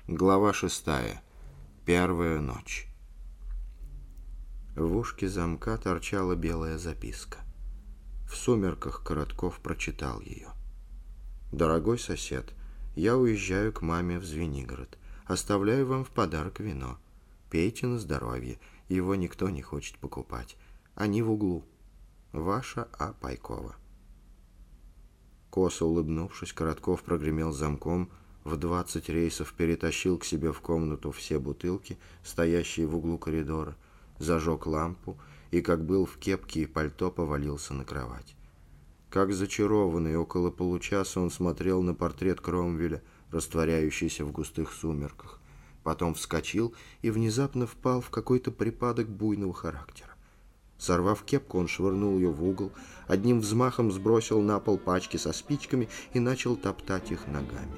Глава 6. Первая ночь. В ушке замка торчала белая записка. В сумерках Коротков прочитал ее. «Дорогой сосед, я уезжаю к маме в Звенигород. Оставляю вам в подарок вино. Пейте на здоровье, его никто не хочет покупать. Они в углу. Ваша А. Пайкова». Косо улыбнувшись, Коротков прогремел замком, в 20 рейсов перетащил к себе в комнату все бутылки, стоящие в углу коридора, зажег лампу и, как был в кепке и пальто, повалился на кровать. Как зачарованный, около получаса он смотрел на портрет Кромвеля, растворяющийся в густых сумерках. Потом вскочил и внезапно впал в какой-то припадок буйного характера. Сорвав кепку, он швырнул ее в угол, одним взмахом сбросил на пол пачки со спичками и начал топтать их ногами.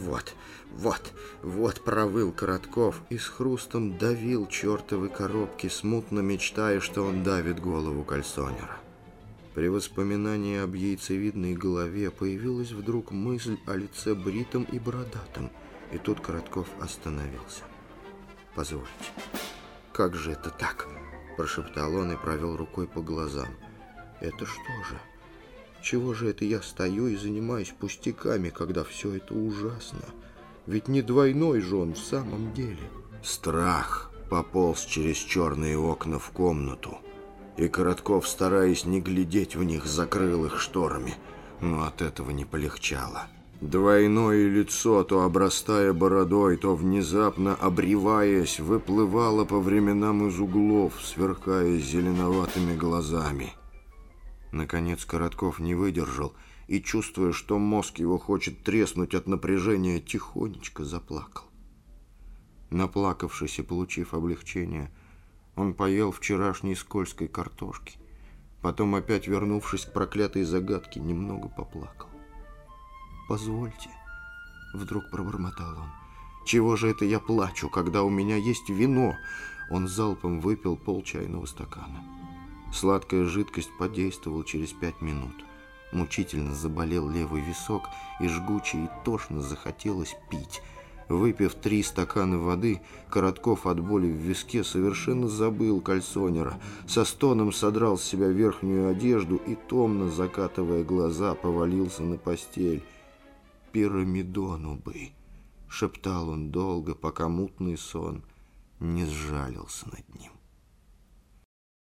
Вот, провыл Коротков и с хрустом давил чертовы коробки, смутно мечтая, что он давит голову кальсонера. При воспоминании об яйцевидной голове появилась вдруг мысль о лице бритом и бородатом, и тут Коротков остановился. «Позвольте, как же это так?» – прошептал он и провел рукой по глазам. «Это что же? Чего же это я стою и занимаюсь пустяками, когда все это ужасно? Ведь не двойной же он в самом деле». Страх пополз через черные окна в комнату, и Коротков, стараясь не глядеть в них, закрыл их шторами, но от этого не полегчало. Двойное лицо, то обрастая бородой, то внезапно обреваясь, выплывало по временам из углов, сверкая зеленоватыми глазами. Наконец Коротков не выдержал и, чувствуя, что мозг его хочет треснуть от напряжения, тихонечко заплакал. Наплакавшись и получив облегчение, он поел вчерашней скользкой картошки. Потом, опять вернувшись к проклятой загадке, немного поплакал. «Позвольте», — вдруг пробормотал он, — «чего же это я плачу, когда у меня есть вино?» Он залпом выпил полчайного стакана. Сладкая жидкость подействовала через 5 минут. Мучительно заболел левый висок, и жгуче и тошно захотелось пить. Выпив 3 стакана воды, Коротков от боли в виске совершенно забыл кальсонера, со стоном содрал с себя верхнюю одежду и, томно закатывая глаза, повалился на постель. «Пирамидону бы!» — шептал он долго, пока мутный сон не сжалился над ним.